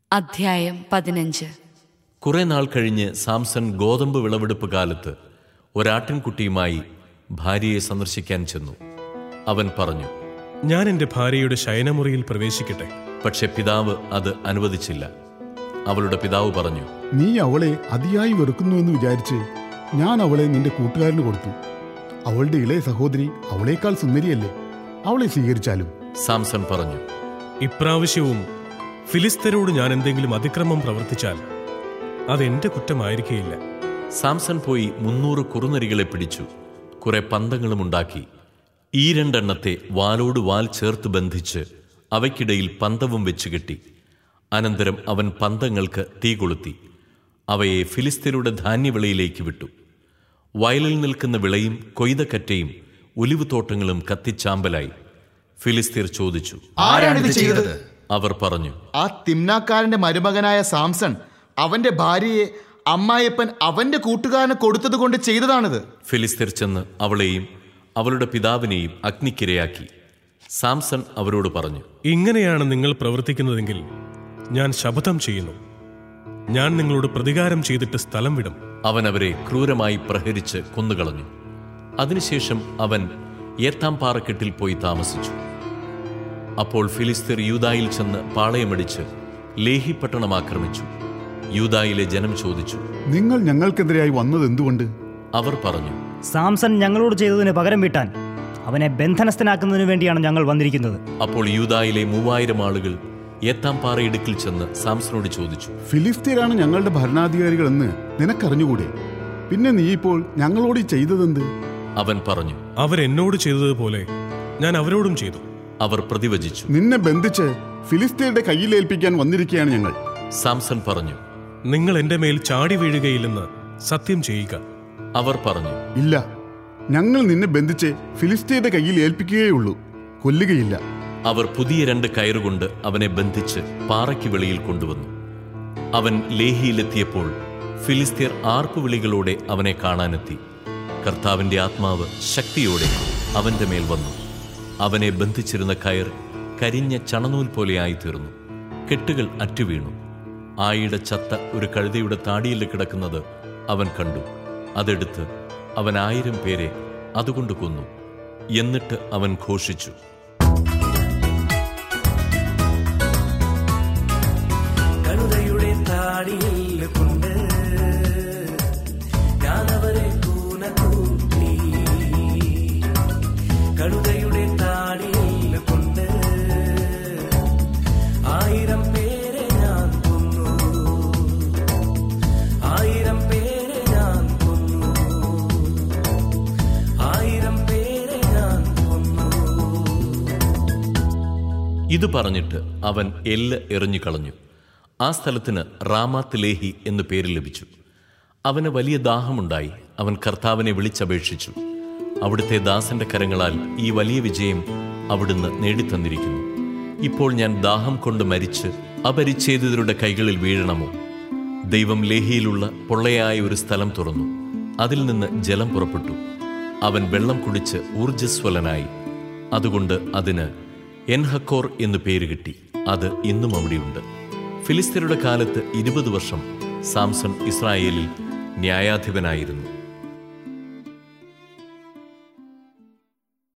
അധ്യായം 15. കുറെ നാൾ കഴിഞ്ഞ് സാംസൺ ഗോതമ്പ് വിളവെടുപ്പ് കാലത്ത് ഒരാട്ടിൻകുട്ടിയുമായി ഭാര്യയെ സന്ദർശിക്കാൻ ചെന്നു. അവൻ പറഞ്ഞു, ഞാൻ എന്റെ ഭാര്യയുടെ ശയനമുറിയിൽ പ്രവേശിക്കട്ടെ. പക്ഷെ പിതാവ് അത് അനുവദിച്ചില്ല. അവളുടെ പിതാവ് പറഞ്ഞു, നീ അവളെ അതിയായി വെറുക്കുന്നുവെന്ന് വിചാരിച്ച് ഞാൻ അവളെ നിന്റെ കൂട്ടുകാരന് കൊടുത്തു. അവളുടെ ഇളയ സഹോദരി അവളേക്കാൾ സുന്ദരിയല്ലേ, അവളെ സ്വീകരിച്ചാലും. സാംസൺ പറഞ്ഞു, ഇപ്രാവശ്യവും ഫിലിസ്തരോട് ഞാൻ എന്തെങ്കിലും അതിക്രമം പ്രവർത്തിച്ചാൽ അതെന്റെ കുറ്റമായിരിക്കുകയില്ല. സാംസൺ പോയി 300 കുറുനരികളെ പിടിച്ചു, കുറെ പന്തങ്ങളും ഉണ്ടാക്കി. ഈ 2 എണ്ണത്തെ വാലോട് വാൽ ചേർത്ത് ബന്ധിച്ച് അവയ്ക്കിടയിൽ പന്തവും വെച്ച് കെട്ടി. അനന്തരം അവൻ പന്തങ്ങൾക്ക് തീ കൊളുത്തി അവയെ ഫിലിസ്തീനയുടെ ധാന്യവിളയിലേക്ക് വിട്ടു. വയലിൽ നിൽക്കുന്ന വിളയും കൊയ്തക്കറ്റയും ഒലിവുതോട്ടങ്ങളും കത്തിച്ചാമ്പലായി. ഫിലിസ്തീർ ചോദിച്ചു, ആരാണിത് ചെയ്തത്? അവർ പറഞ്ഞു, ആ തിമ്നാക്കാരന്റെ മരുമകനായ സാംസൺ അവന്റെ ഭാര്യയെ അമ്മായപ്പൻ അവന്റെ കൂട്ടുകാരന് കൊടുത്തത് കൊണ്ട് ചെയ്തതാണിത്. ഫിലിസ്തീർ ചെന്ന് അവളെയും അവളുടെ പിതാവിനെയും അഗ്നിക്കിരയാക്കി. സാംസൺ അവരോട് പറഞ്ഞു, ഇങ്ങനെയാണ് നിങ്ങൾ പ്രവർത്തിക്കുന്നതെങ്കിൽ ഞാൻ ശപഥം ചെയ്യുന്നു, ഞാൻ നിങ്ങളോട് പ്രതികാരം ചെയ്തിട്ട് സ്ഥലം വിടും. അവൻ അവരെ ക്രൂരമായി പ്രഹരിച്ച് കൊന്നുകളഞ്ഞു. അതിനുശേഷം അവൻ ഏത്താം പാറക്കെട്ടിൽ പോയി താമസിച്ചു. അപ്പോൾ ഫിലിസ്തീർ യൂദായിൽ ചെന്ന് പാളയമടിച്ച് ലേഹി പട്ടണം ആക്രമിച്ചു. യൂദായിലെ ജനം ചോദിച്ചു, നിങ്ങൾ ഞങ്ങൾക്കെതിരായി വന്നത് എന്തുകൊണ്ട്? അവർ പറഞ്ഞു, സാംസൺ ഞങ്ങളോട് ചെയ്തതിന് പകരം വീട്ടാൻ അവനെ ബന്ധനസ്ഥനാക്കുന്നതിനു വേണ്ടിയാണ് ഞങ്ങൾ വന്നിരിക്കുന്നത്. അപ്പോൾ യൂദായിലെ 3000 ആളുകൾ ഏത്താം പാറയിടുക്കിൽ ചെന്ന് സാംസനോട് ചോദിച്ചു, ഫിലിസ്തീനാണ് ഞങ്ങളുടെ ഭരണാധികാരികളെന്ന് നിനക്കറിഞ്ഞുകൂടെ? പിന്നെ നീ ഇപ്പോൾ ഞങ്ങളോട് ചെയ്തതെന്ത്? അവൻ പറഞ്ഞു, അവരെന്നോട് ചെയ്തതുപോലെ ഞാൻ അവരോടും ചെയ്തു. അവർ പ്രതിവചിച്ചു, നിന്നെ ബന്ധിച്ച് ഫിലിസ്തീനയുടെ കയ്യിലേൽപ്പിക്കാൻ വന്നിരിക്കുകയാണ് ഞങ്ങൾ. സാംസൺ പറഞ്ഞു, നിങ്ങൾ എന്റെ മേൽ ചാടി വീഴുകയില്ലെന്ന് സത്യം ചെയ്യുക. അവർ പറഞ്ഞു, ഇല്ല, ഞങ്ങൾ നിന്നെ ബന്ധിച്ച് ഫിലിസ്തീനയുടെ കയ്യിൽ ഏൽപ്പിക്കുകയുള്ളൂ, കൊല്ലുകയില്ല. അവർ പുതിയ 2 കയറുകൊണ്ട് അവനെ ബന്ധിച്ച് പാറയ്ക്ക് വെളിയിൽ കൊണ്ടുവന്നു. അവൻ ലേഹിയിലെത്തിയപ്പോൾ ഫിലിസ്തീർ ആർപ്പുവിളികളോടെ അവനെ കാണാനെത്തി. കർത്താവിന്റെ ആത്മാവ് ശക്തിയോടെ അവന്റെ മേൽ വന്നു. അവനെ ബന്ധിച്ചിരുന്ന കയർ കരിഞ്ഞ ചണനൂൽ പോലെയായിത്തീർന്നു. കെട്ടുകൾ അറ്റുവീണു. ആയിടെ ചത്ത ഒരു കഴുതയുടെ താടിയിൽ കിടക്കുന്നത് അവൻ കണ്ടു. അതെടുത്ത് അവൻ 1000 പേരെ അതുകൊണ്ട് കൊന്നു. എന്നിട്ട് അവൻ ഘോഷിച്ചു, കഴുതയുടെ താടിയിൽ കൊണ്ട് ഞാനവരെ കൂന കൂട്ടി, കഴുതയുടെ താടിയിൽ കൊണ്ട് 1000 പേരെ ഞാൻ കൊന്നു, 1000 പേരെ ഞാൻ കൊന്നു, 1000 പേരെ ഞാൻ കൊന്നു. ഇത് പറഞ്ഞിട്ട് അവൻ എല്ല് എറിഞ്ഞു കളഞ്ഞു. ആ സ്ഥലത്തിന് റാമാത്ത് ലേഹി എന്നു പേര് ലഭിച്ചു. അവന് വലിയ ദാഹമുണ്ടായി. അവൻ കർത്താവിനെ വിളിച്ചപേക്ഷിച്ചു. അവിടുത്തെ ദാസന്റെ കരങ്ങളാൽ ഈ വലിയ വിജയം അവിടുന്ന് നേടിത്തന്നിരിക്കുന്നു. ഇപ്പോൾ ഞാൻ ദാഹം കൊണ്ട് മരിച്ച് അപരിച്ഛേദിതരുടെ കൈകളിൽ വീഴണമോ? ദൈവം ലേഹിയിലുള്ള പൊള്ളയായ ഒരു സ്ഥലം തുറന്നു. അതിൽ നിന്ന് ജലം പുറപ്പെട്ടു. അവൻ വെള്ളം കുടിച്ച് ഊർജ്ജസ്വലനായി. അതുകൊണ്ട് അതിന് എൻഹക്കോർ എന്നു പേര് കിട്ടി. അത് ഇന്നും അവിടെയുണ്ട്. ഫിലിസ്തീനയുടെ കാലത്ത് 20 വർഷം സാംസൺ ഇസ്രായേലിൽ ന്യായാധിപനായിരുന്നു.